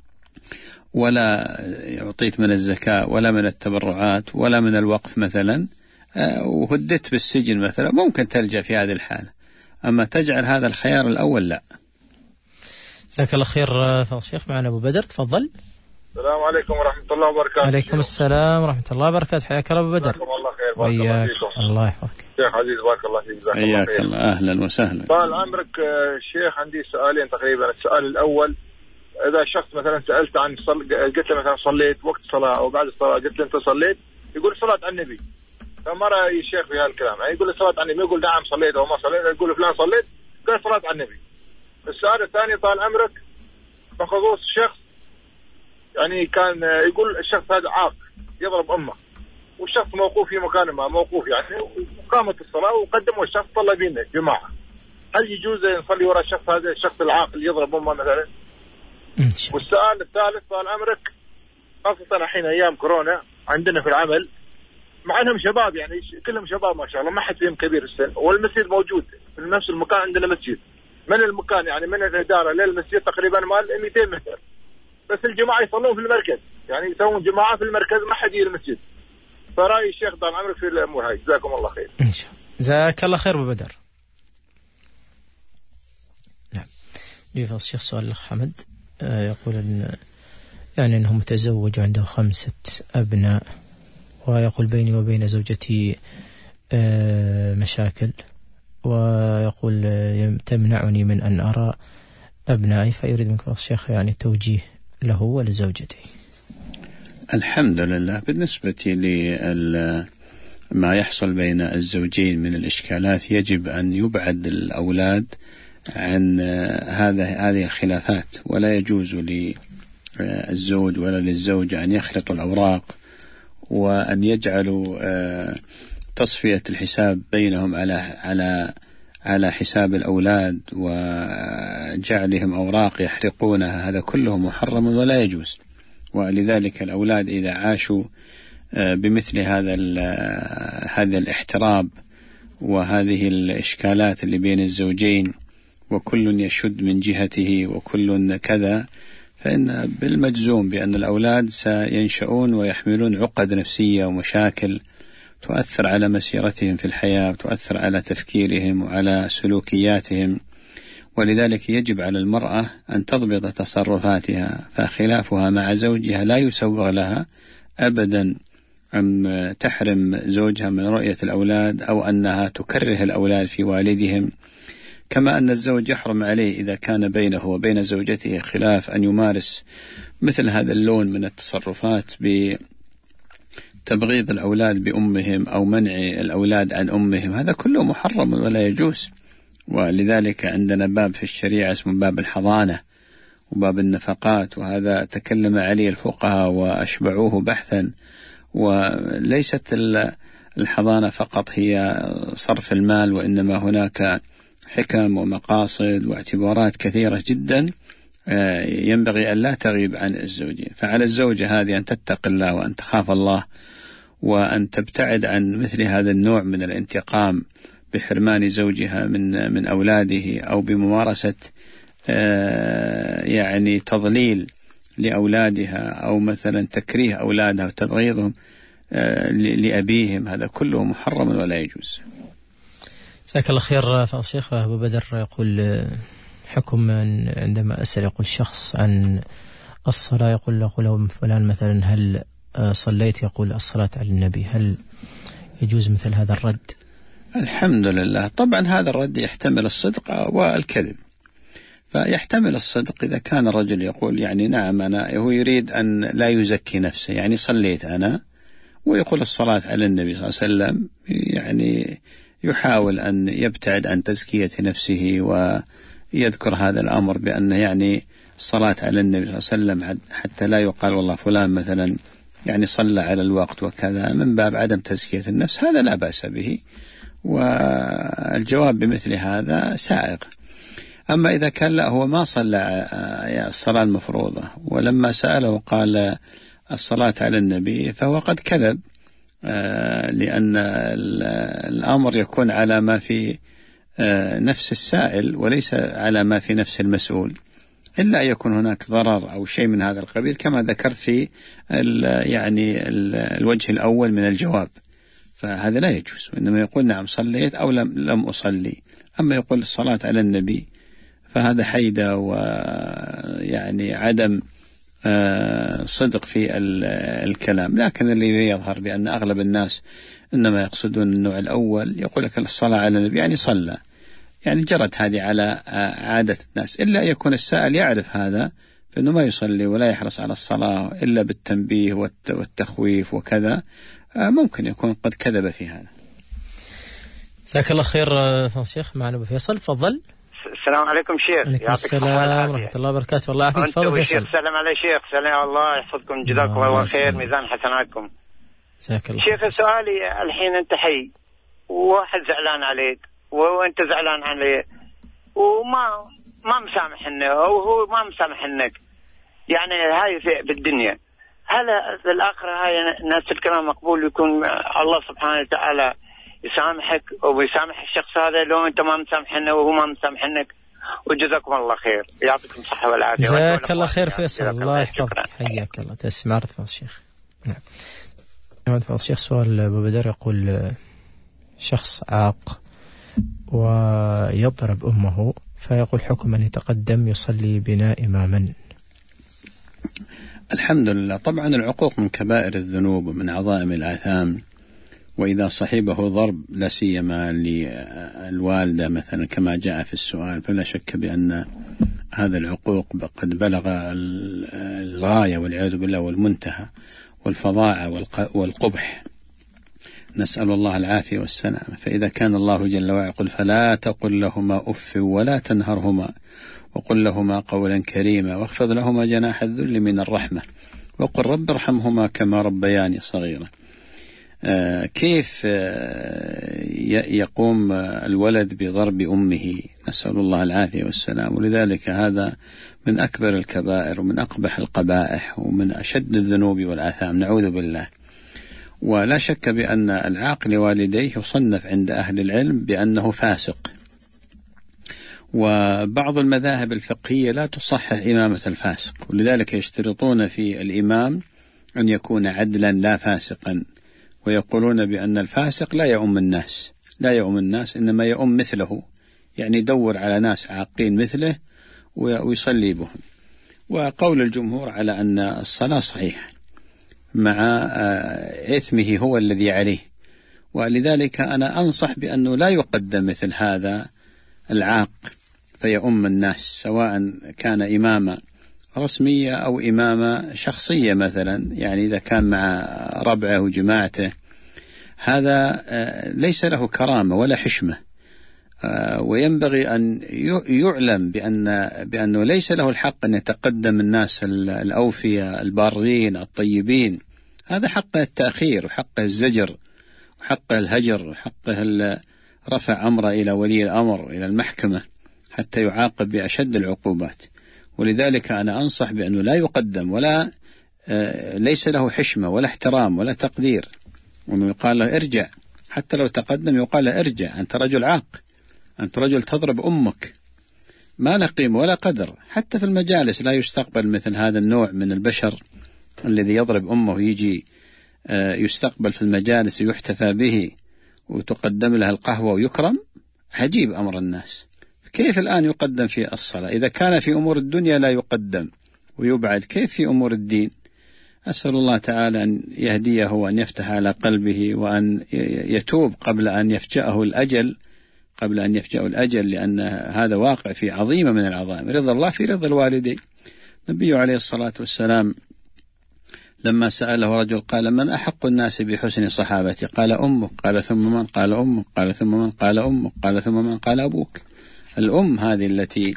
ولا أعطيت من الزكاة ولا من التبرعات ولا من الوقف مثلا وهدت بالسجن مثلا ممكن تلجأ في هذه الحالة. أما تجعل هذا الخيار الأول لا. جزاك الله خير فضل الشيخ. معنا أبو بدر تفضل. السلام عليكم ورحمة الله وبركاته. عليكم السلام ورحمة الله وبركاته. حياك الله أبو بدر. جزاكم الله خير. وياك الله يحفظك. شيخ عزيز بارك الله فيك. جزاك الله خير. الله أهلا وسهلا. طال عمرك شيخ عندي سؤالين تقريبا. السؤال الأول إذا شخص مثلا سألت عن قلت له مثلا صليت وقت الصلاة أو بعد الصلاة قلت له أنت صليت يقول صلاة على النبي. فما رأي الشيخ في هذا الكلام؟ يعني يقول صلاة على النبي، يقول نعم صليت أو ما صليت، يقول فلان صليت، قال صلاة على النبي. السؤال الثاني طال عمرك بخصوص شخص يعني كان يقول الشخص هذا عاق يضرب أمه، والشخص موقوف في مكان ما، موقوف يعني، وقامت الصلاة وقدموا الشخص صلى بينا جماعة، هل يجوز نصلي وراء الشخص هذا، الشخص العاق اللي يضرب أمه مثلا؟ والسؤال الثالث طال عمرك، خاصة الحين أيام كورونا عندنا في العمل، مع أنهم شباب يعني كلهم شباب ما شاء الله، ما حد فيهم كبير السن، والمسجد موجود في نفس المكان، عندنا مسجد من المكان يعني من الإدارة للمسجد تقريبا 200 متر، بس الجماعة يصلون في المركز، يعني يسوون جماعة في المركز، ما حد يجي المسجد. فرأي الشيخ طال عمرك في الأمور هاي، جزاكم الله خير. إن شاء الله. جزاك الله خير أبو بدر. نعم. يفضل الشيخ سؤال الأخ حمد، يقول إن يعني أنه متزوج وعنده 5 أبناء، ويقول بيني وبين زوجتي مشاكل، ويقول تمنعني من أن أرى أبنائي، فيريد منك الشيخ يعني توجيه له ولزوجته. الحمد لله. بالنسبة لما يحصل بين الزوجين من الإشكالات، يجب أن يبعد الأولاد عن هذه الخلافات، ولا يجوز للزوج ولا للزوجة أن يخلطوا الأوراق وأن يجعلوا تصفية الحساب بينهم على حساب الأولاد وجعلهم أوراق يحرقونها، هذا كله محرم ولا يجوز. ولذلك الأولاد إذا عاشوا بمثل هذا الاحتراب وهذه الإشكالات اللي بين الزوجين، وكل يشد من جهته وكل كذا، فإن بالمجزوم بأن الأولاد سينشؤون ويحملون عقد نفسية ومشاكل تؤثر على مسيرتهم في الحياة، وتؤثر على تفكيرهم وعلى سلوكياتهم. ولذلك يجب على المرأة أن تضبط تصرفاتها، فخلافها مع زوجها لا يسوغ لها أبدا أن تحرم زوجها من رؤية الأولاد، أو أنها تكره الأولاد في والدهم. كما أن الزوج يحرم عليه إذا كان بينه وبين زوجته خلاف أن يمارس مثل هذا اللون من التصرفات بتبغيض الأولاد بأمهم أو منع الأولاد عن أمهم، هذا كله محرم ولا يجوز. ولذلك عندنا باب في الشريعة اسمه باب الحضانة وباب النفقات، وهذا تكلم عليه الفقهاء وأشبعوه بحثا. وليست الحضانة فقط هي صرف المال، وإنما هناك حكم ومقاصد واعتبارات كثيرة جدا ينبغي أن لا تغيب عن الزوجين. فعلى الزوجة هذه أن تتق الله وأن تخاف الله، وأن تبتعد عن مثل هذا النوع من الانتقام بحرمان زوجها من أولاده، أو بممارسة يعني تضليل لأولادها، أو مثلا تكريه أولادها وتبغيضهم لأبيهم، هذا كله محرم ولا يجوز. جزاك الله خير. فالشيخ أبو بدر يقول حكم عندما أسأل يقول شخص عن الصلاة، يقول له فلان مثلا هل صليت، يقول الصلاة على النبي، هل يجوز مثل هذا الرد؟ الحمد لله. طبعا هذا الرد يحتمل الصدق والكذب. فيحتمل الصدق إذا كان الرجل يقول يعني نعم هو يريد أن لا يزكي نفسه، يعني صليت أنا، ويقول الصلاة على النبي صلى الله عليه وسلم، يعني يحاول أن يبتعد عن تزكية نفسه، ويذكر هذا الأمر بأن يعني الصلاة على النبي صلى الله عليه وسلم حتى لا يقال والله فلان مثلا يعني صلى على الوقت وكذا، من باب عدم تزكية النفس، هذا لا بأس به، والجواب بمثل هذا سائغ. أما إذا كان لا هو ما صلى الصلاة المفروضة، ولما سأله قال الصلاة على النبي، فهو قد كذب، لأن الأمر يكون على ما في نفس السائل وليس على ما في نفس المسؤول، إلا يكون هناك ضرر أو شيء من هذا القبيل، كما ذكرت في يعني الوجه الأول من الجواب، فهذا لا يجوز. وإنما يقول نعم صليت أو لم أصلي. أما يقول الصلاة على النبي فهذا حيدة ويعني عدم صدق في الكلام. لكن اللي يظهر بأن أغلب الناس إنما يقصدون النوع الأول، يقول لك الصلاة على النبي يعني صلى، يعني جرت هذه على عادة الناس، إلا يكون السائل يعرف هذا فإنه ما يصلي ولا يحرص على الصلاة إلا بالتنبيه والتخويف وكذا، ممكن يكون قد كذب في هذا. جزاك الله خير فضل الشيخ. معنا أبو فيصل، تفضل. السلام عليكم شيخ. عليكم السلام ورحمة الله وبركاته. والله يعافيك. تفضل فيصل. سلام على شيخ. سلام الله يحفظكم، جزاكم الله خير، ميزان حسناتكم. جزاك الله. شيخ سؤالي الحين، أنت حي وواحد زعلان عليك وأنت زعلان عليه وما مسامح إنه وهو ما مسامح إنك، يعني هاي في بالدنيا، هل في الآخرة هاي نفس الكلام مقبول يكون الله سبحانه وتعالى يسامحك ويسامح الشخص هذا لو أنت ما مسامحنه وهو ما مسامحنك؟ وجزاكم الله خير، يعطيكم الصحة والعافية. جزاك الله خير فيصل، الله يحفظك، حياك الله. تسمع فضل الشيخ. نعم فضل الشيخ. سؤال أبو بدر يقول شخص عاق ويضرب أمه، فيقول حكم أن يتقدم يصلي بنا إماما. الحمد لله. طبعا العقوق من كبائر الذنوب ومن عظائم الآثام، وإذا صحبه ضرب لا سيما للوالدة مثلا كما جاء في السؤال، فلا شك بأن هذا العقوق قد بلغ الغاية والعياذ بالله والمنتهى والفظاعة والقبح، نسأل الله العافية والسلامة. فإذا كان الله جل وعلا يقول فلا تقل لهما أف ولا تنهرهما وقل لهما قولا كريما واخفض لهما جناح الذل من الرحمة وقل رب ارحمهما كما ربياني صغيرا، كيف يقوم الولد بضرب أمه؟ نسأل الله العافية والسلام. ولذلك هذا من أكبر الكبائر ومن أقبح القبائح ومن أشد الذنوب والآثام، نعوذ بالله. ولا شك بأن العاق لوالديه يصنف عند أهل العلم بأنه فاسق، وبعض المذاهب الفقهية لا تصحح إمامة الفاسق، ولذلك يشترطون في الإمام أن يكون عدلا لا فاسقا، ويقولون بأن الفاسق لا يؤم الناس إنما يؤم مثله، يعني يدور على ناس عاقين مثله ويصلي بهم. وقول الجمهور على أن الصلاة صحيحة مع إثمه هو الذي عليه، ولذلك أنا أنصح بأنه لا يقدم مثل هذا العاق فيؤم الناس، سواء كان إمامة رسمية أو إمامة شخصية مثلا، يعني إذا كان مع ربعه وجماعته هذا ليس له كرامة ولا حشمة، وينبغي أن يعلم بأنه ليس له الحق أن يتقدم الناس الأوفياء البارين الطيبين، هذا حقه التأخير وحقه الزجر وحقه الهجر وحقه رفع أمره إلى ولي الأمر إلى المحكمة حتى يعاقب بأشد العقوبات. ولذلك أنا أنصح بأنه لا يقدم ولا ليس له حشمة ولا احترام ولا تقدير، وأنه يقال له ارجع، حتى لو تقدم يقال له ارجع، أنت رجل عاق، أنت رجل تضرب أمك، ما له قيمة ولا قدر. حتى في المجالس لا يستقبل مثل هذا النوع من البشر الذي يضرب أمه، يجي يستقبل في المجالس ويحتفى به وتقدم له القهوة ويكرم. عجيب أمر الناس، كيف الآن يقدم في الصلاة؟ إذا كان في أمور الدنيا لا يقدم ويبعد، كيف في أمور الدين؟ أسأل الله تعالى أن يهديه وأن يفتح على قلبه وأن يتوب قبل أن يفجأه الأجل، لأن هذا واقع في عظيمة من العظائم. رضا الله في رضا الوالدين. النبي عليه الصلاة والسلام لما سأله رجل قال من أحق الناس بحسن صحابتي؟ قال أمك، قال ثم من؟ قال أمك، قال ثم من؟ قال أمك، قال ثم من؟ قال أبوك. الأم هذه التي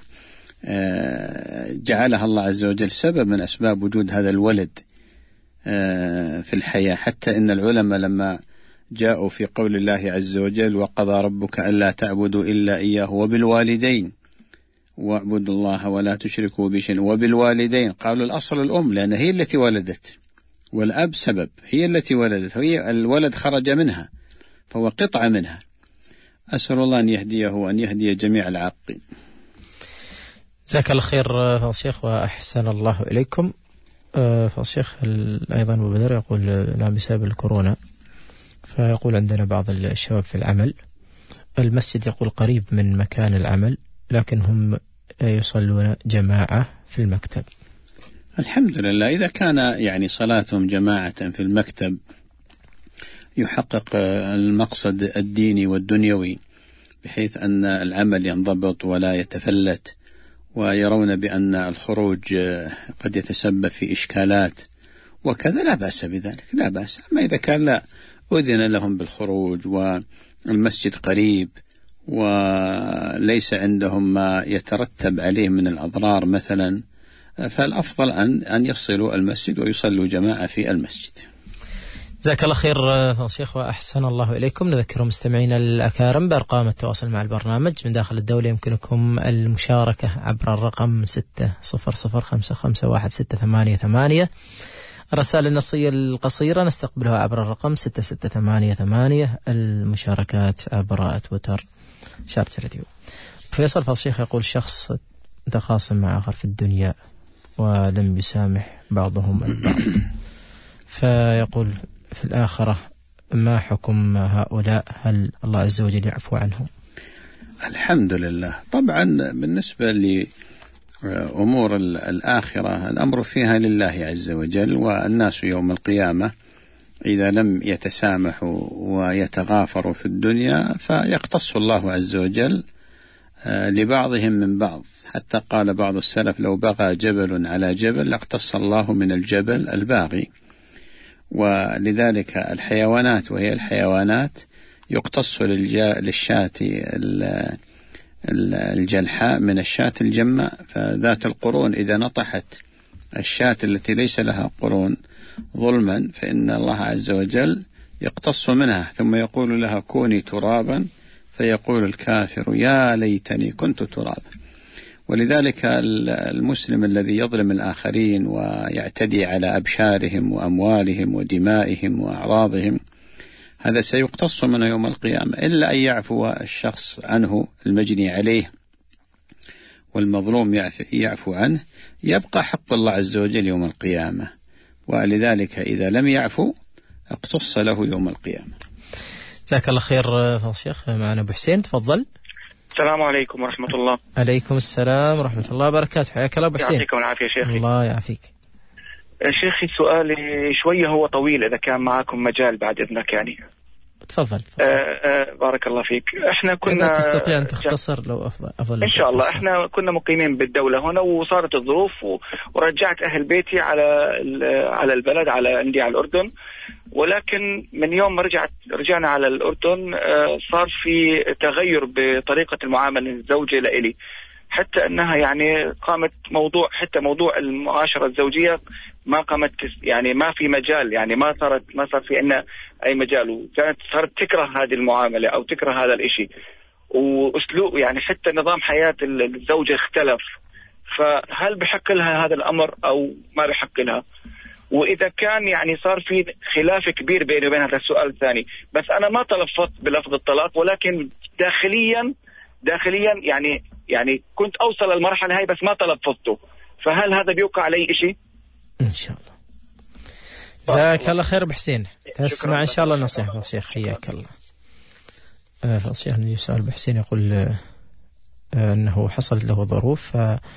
جعلها الله عز وجل سبب من أسباب وجود هذا الولد في الحياة. حتى إن العلماء لما جاءوا في قول الله عز وجل وقضى ربك ألا تعبدوا إلا إياه وبالوالدين واعبدوا الله ولا تشركوا بشيء وبالوالدين، قالوا الأصل الأم، لأن هي التي ولدت، والأب سبب، هي التي ولدت، هي الولد خرج منها فهو قطعة منها. أسأل الله أن يهديه وأن يهدي جميع العاقين. جزاك الله خير فضل الشيخ وأحسن الله إليكم. فضل الشيخ أيضا أبو بدر يقول نعم بسبب الكورونا، فيقول عندنا بعض الشباب في العمل المسجد يقول قريب من مكان العمل، لكن هم يصلون جماعة في المكتب. الحمد لله، إذا كان يعني صلاتهم جماعة في المكتب يحقق المقصد الديني والدنيوي، بحيث أن العمل ينضبط ولا يتفلت، ويرون بأن الخروج قد يتسبب في إشكالات وكذا لا بأس بذلك، لا بأس. أما إذا كان لا أذن لهم بالخروج والمسجد قريب وليس عندهم ما يترتب عليه من الأضرار مثلا، فالأفضل أن يصلوا المسجد ويصلوا جماعة في المسجد. جزاك الله خير شيخ وأحسن الله إليكم. نذكر مستمعينا الأكارم بأرقام التواصل مع البرنامج من داخل الدولة. يمكنكم المشاركة عبر الرقم 600551688. الرسائل النصية القصيرة نستقبلها عبر الرقم 6688. المشاركات عبر تويتر شارجة راديو. فيصل فضل الشيخ يقول شخص تخاصم مع آخر في الدنيا ولم يسامح بعضهم البعض، فيقول في الآخرة ما حكم هؤلاء؟ هل الله عز وجل يعفو عنهم؟ الحمد لله. طبعا بالنسبة لأمور الآخرة الأمر فيها لله عز وجل، والناس يوم القيامة إذا لم يتسامحوا ويتغافروا في الدنيا فيقتص الله عز وجل لبعضهم من بعض، حتى قال بعض السلف لو بغى جبل على جبل لاقتص الله من الجبل الباغي. ولذلك الحيوانات وهي الحيوانات يقتص للشاة الجلحاء من الشاة الجماء، فذات القرون إذا نطحت الشاة التي ليس لها قرون ظلما فإن الله عز وجل يقتص منها، ثم يقول لها كوني ترابا فيقول الكافر يا ليتني كنت ترابا. ولذلك المسلم الذي يظلم الآخرين ويعتدي على أبشارهم وأموالهم ودمائهم وأعراضهم هذا سيقتص منه يوم القيامة، إلا أن يعفو الشخص عنه المجني عليه والمظلوم يعفو عنه، يبقى حق الله عز وجل يوم القيامة. ولذلك إذا لم يعفو اقتص له يوم القيامة. جزاك الله خير فضل الشيخ. معنا أبو حسين، تفضل. السلام عليكم ورحمة الله. عليكم السلام ورحمة الله وبركاته. حياك الله أبو حسين. يعطيكم العافية شيخي. الله يعافيك. شيخي سؤالي شوية هو طويل إذا كان معكم مجال بعد إذنك يعني. تفضل. بارك الله فيك. احنا كنا تستطيع أن تختصر لو أفضل إن شاء الله. احنا كنا مقيمين بالدولة هنا وصارت الظروف ورجعت أهل بيتي على البلد عندي على الأردن، ولكن من يوم ما رجعنا على الأردن صار في تغير بطريقة المعاملة الزوجة لإلي، حتى أنها يعني قامت موضوع المعاشرة الزوجية ما قامت، يعني ما في مجال، يعني ما صار في إنه أي مجال، وكانت صارت تكره هذه المعاملة أو تكره هذا الإشي، وأسلوب يعني حتى نظام حياة الزوجة اختلف. فهل بحق لها هذا الأمر أو ما بحق لها؟ وإذا كان يعني صار في خلاف كبير بيني وبين هذا السؤال الثاني، بس أنا ما تلفظت بلفظ الطلاق، ولكن داخليا يعني كنت أوصل للمرحلة هاي بس ما تلفظته، فهل هذا بيوقع علي إشي؟ إن شاء الله. جزاك الله خير بحسين. تسمع إن شاء الله نصيحة الشيخ. حياك الله. الشيخ نجيب سؤال بحسين يقول أنه حصلت له ظروف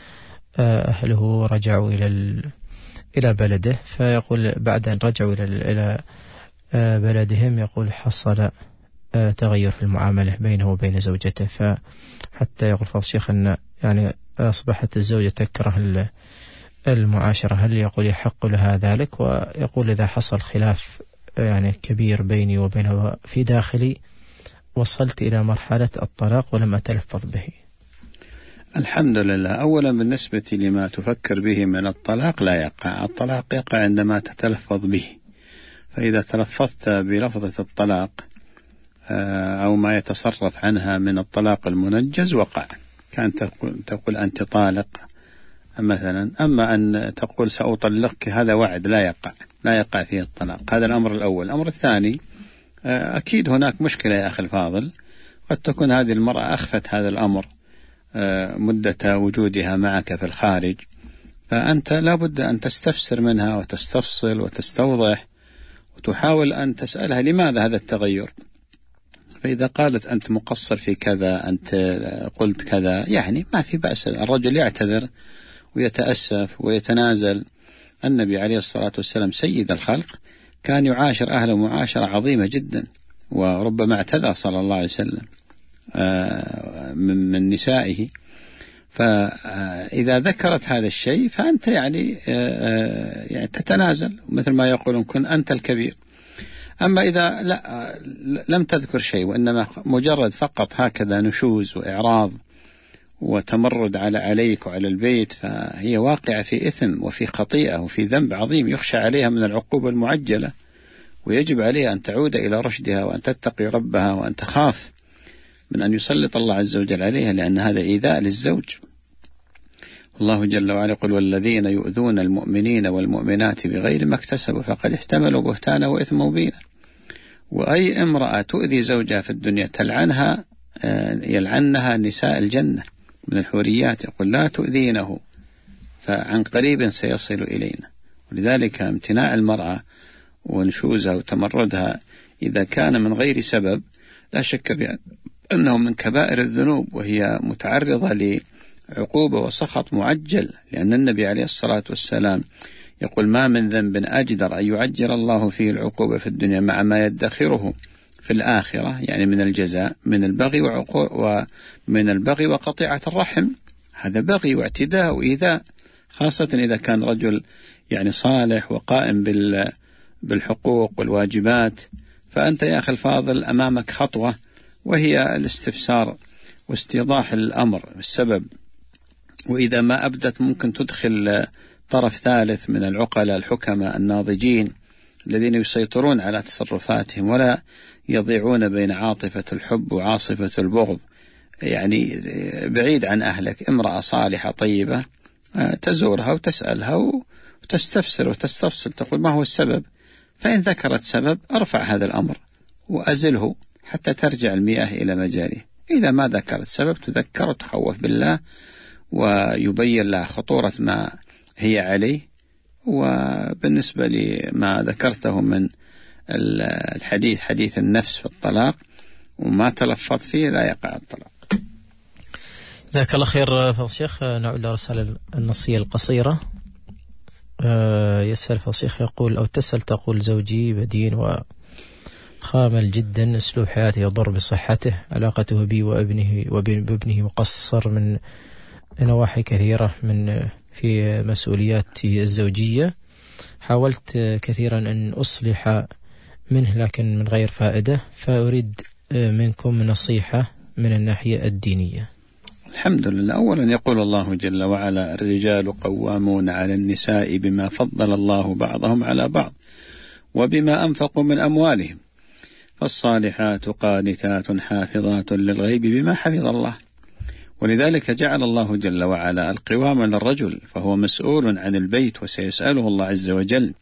فأهله رجعوا إلى بلده، فيقول بعد أن رجعوا إلى بلدهم يقول حصل تغير في المعاملة بينه وبين زوجته، فحتى يقول فضل الشيخ أن يعني أصبحت الزوجة تكره المعاشرة، هل يقول يحق لها ذلك؟ ويقول إذا حصل خلاف يعني كبير بيني وبينه في داخلي وصلت إلى مرحلة الطلاق ولم أتلفظ به. الحمد لله. أولا بالنسبة لما تفكر به من الطلاق لا يقع، الطلاق يقع عندما تتلفظ به، فإذا تلفظت بلفظة الطلاق أو ما يتصرف عنها من الطلاق المنجز وقع، كان تقول أنت طالق مثلا. أما أن تقول سأطلقك هذا وعد لا يقع فيه الطلاق. هذا الأمر الأول. الأمر الثاني أكيد هناك مشكلة يا أخي الفاضل، قد تكون هذه المرأة أخفت هذا الأمر مدة وجودها معك في الخارج، فأنت لابد أن تستفسر منها وتستفصل وتستوضح وتحاول أن تسألها لماذا هذا التغير. فإذا قالت أنت مقصر في كذا، أنت قلت كذا، يعني ما في بأس، الرجل يعتذر ويتأسف ويتنازل. النبي عليه الصلاة والسلام سيد الخلق كان يعاشر أهله معاشرة عظيمة جدا، وربما اعتذر صلى الله عليه وسلم من نسائه. فإذا ذكرت هذا الشيء فأنت يعني تتنازل، مثل ما يقولون كن أنت الكبير. أما إذا لم تذكر شيء وإنما مجرد فقط هكذا نشوز وإعراض وتمرد عليك وعلى البيت، فهي واقعة في إثم وفي خطيئة وفي ذنب عظيم يخشى عليها من العقوبة المعجلة، ويجب عليها أن تعود إلى رشدها وأن تتقي ربها وأن تخاف من أن يسلط الله عز وجل عليها، لأن هذا إيذاء للزوج. الله جل وعلا يقول والذين يؤذون المؤمنين والمؤمنات بغير ما اكتسبوا فقد احتملوا بهتانا وإثما مبينا. وأي امرأة تؤذي زوجها في الدنيا يلعنها نساء الجنة من الحوريات، يقول لا تؤذينه فعن قريب سيصل إلينا. ولذلك امتناع المرأة ونشوزها وتمردها إذا كان من غير سبب لا شك بأنه من كبائر الذنوب، وهي متعرضة لعقوبة وسخط معجل، لأن النبي عليه الصلاة والسلام يقول ما من ذنب أجدر أن يعجل الله فيه العقوبة في الدنيا مع ما يدخره في الآخرة، يعني من الجزاء من البغي وقطيعة الرحم. هذا بغي واعتداء وإيذاء، خاصة إذا كان رجل يعني صالح وقائم بالحقوق والواجبات. فأنت يا أخي الفاضل أمامك خطوة، وهي الاستفسار واستيضاح الأمر السبب، وإذا ما أبدت ممكن تدخل طرف ثالث من العقلاء الحكماء الناضجين الذين يسيطرون على تصرفاتهم ولا يضيعون بين عاطفة الحب وعاصفة البغض، يعني بعيد عن أهلك. امرأة صالحة طيبة تزورها وتسألها وتستفسر وتستفصل، تقول ما هو السبب، فإن ذكرت سبب أرفع هذا الأمر وأزله حتى ترجع المياه إلى مجاريه. إذا ما ذكرت سبب تذكر وتخوف بالله ويبين لها خطورة ما هي عليه. وبالنسبة لما ذكرته من الحديث حديث النفس في الطلاق وما تلفظ فيه لا يقع الطلاق. جزاك الله خير فضل الشيخ. نعود لرسالة النصية القصيرة. يسأل فضل الشيخ يقول أو تسأل تقول زوجي بدين وخامل جدا، أسلوب حياته يضر بصحته، علاقته بي وابنه مقصر من نواحي كثيرة في مسؤولياتي الزوجية. حاولت كثيرا أن أصلح منه لكن من غير فائدة، فأريد منكم نصيحة من الناحية الدينية. الحمد لله. أولا يقول الله جل وعلا الرجال قوامون على النساء بما فضل الله بعضهم على بعض وبما أنفقوا من أموالهم، فالصالحات قانتات حافظات للغيب بما حفظ الله. ولذلك جعل الله جل وعلا القوام للرجل، فهو مسؤول عن البيت وسيسأله الله عز وجل.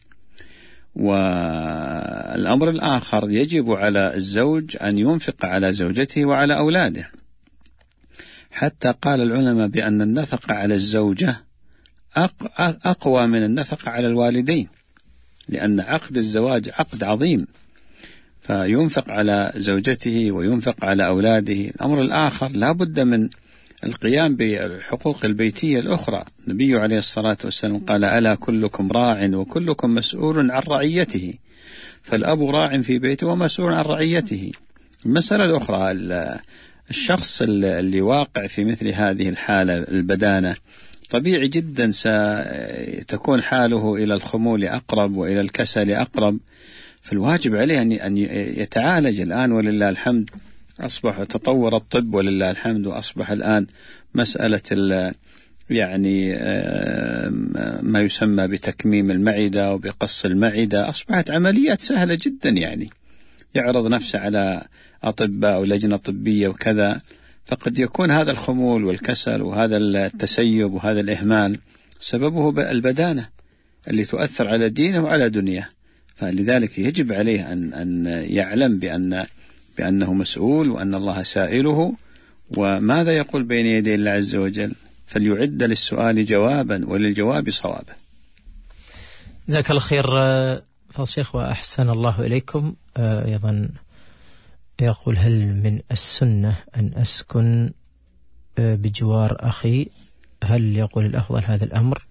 والأمر الآخر يجب على الزوج أن ينفق على زوجته وعلى أولاده، حتى قال العلماء بأن النفقة على الزوجة أقوى من النفقة على الوالدين، لأن عقد الزواج عقد عظيم، فينفق على زوجته وينفق على أولاده. الأمر الآخر لا بد من القيام بالحقوق البيتية الأخرى. النبي عليه الصلاة والسلام قال ألا كلكم راع وكلكم مسؤول عن رعيته، فالأب راع في بيته ومسؤول عن رعيته. المسألة الأخرى الشخص اللي واقع في مثل هذه الحالة البدانة طبيعي جدا ستكون حاله إلى الخمول أقرب وإلى الكسل أقرب، فالواجب عليه أن يتعالج الآن. ولله الحمد أصبح تطور الطب ولله الحمد، وأصبح الآن مسألة يعني ما يسمى بتكميم المعدة وبقص المعدة أصبحت عمليات سهلة جدا، يعني يعرض نفسه على أطباء أو لجنة طبية وكذا. فقد يكون هذا الخمول والكسل وهذا التسيب وهذا الإهمال سببه البدانة اللي تؤثر على دينه وعلى دنياه. فلذلك يجب عليه أن يعلم بأنه مسؤول وأن الله سائله، وماذا يقول بين يدي الله عز وجل، فليعد للسؤال جوابا وللجواب صوابا. جزاك الله خير فضل الشيخ وأحسن الله إليكم. أيضا يقول هل من السنة أن أسكن بجوار أخي؟ هل يقول الأفضل هذا الأمر؟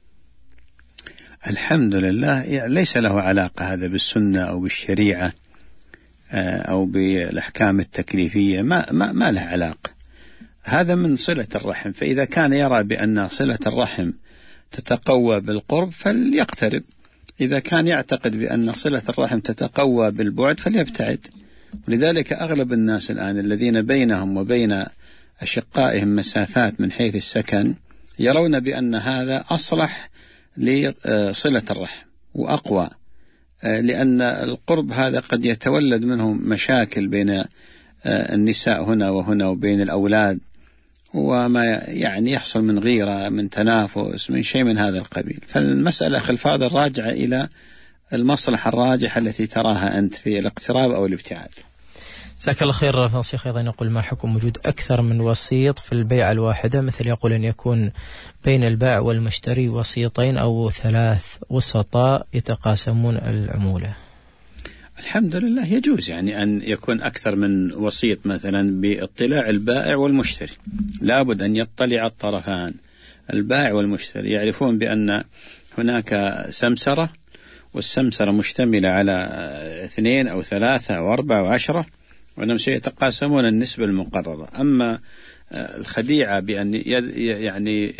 الحمد لله، ليس له علاقة هذا بالسنة أو بالشريعة أو بالأحكام التكليفية، ما له علاقة. هذا من صلة الرحم. فإذا كان يرى بأن صلة الرحم تتقوى بالقرب فليقترب، إذا كان يعتقد بأن صلة الرحم تتقوى بالبعد فليبتعد. ولذلك أغلب الناس الآن الذين بينهم وبين أشقائهم مسافات من حيث السكن يرون بأن هذا أصلح لصلة الرحم وأقوى، لأن القرب هذا قد يتولد منه مشاكل بين النساء هنا وهنا وبين الأولاد، وما يعني يحصل من غيرة، من تنافس، من شيء من هذا القبيل. فالمسألة الفاضل راجعة إلى المصلحة الراجحة التي تراها أنت في الاقتراب أو الابتعاد. جزاك الله خير. فضيلة الشيخ أيضا يقول: ما حكم وجود أكثر من وسيط في البيعة الواحدة؟ مثل يقول أن يكون بين البائع والمشتري وسيطين أو 3 وسطاء يتقاسمون العمولة. الحمد لله يجوز يعني أن يكون أكثر من وسيط، مثلا باطلاع البائع والمشتري. لابد أن يطلع الطرفان البائع والمشتري، يعرفون بأن هناك سمسرة، والسمسرة مشتملة على 2 أو 3 أو 4 و10، وأنهم سيتقاسمون النسبة المقررة. أما الخديعة بأن يعني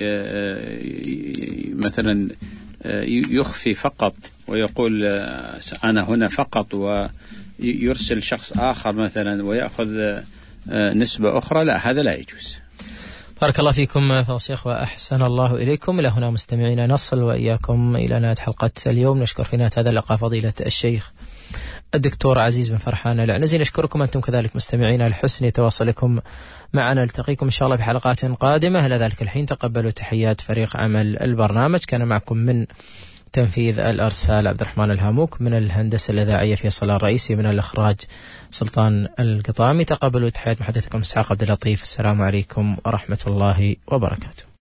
مثلا يخفي فقط ويقول أنا هنا فقط، ويرسل شخص آخر مثلا ويأخذ نسبة أخرى، لا، هذا لا يجوز. بارك الله فيكم فضيلة الشيخ وأحسن الله إليكم. إلى هنا مستمعينا نصل وإياكم إلى نهاية حلقة اليوم. نشكر في نهاية هذا اللقاء فضيلة الشيخ الدكتور عزيز بن فرحان العنزي. نشكركم أنتم كذلك مستمعينا لحسن تواصلكم معنا. نلتقيكم إن شاء الله في حلقات قادمة. إلى ذلك الحين تقبلوا تحيات فريق عمل البرنامج. كان معكم من تنفيذ الأرسال عبد الرحمن الهاموك، من الهندسة الإذاعية فيصل الرئيسي، من الإخراج سلطان القطامي. تقبلوا تحيات محدثكم إسحاق عبد اللطيف. السلام عليكم ورحمة الله وبركاته.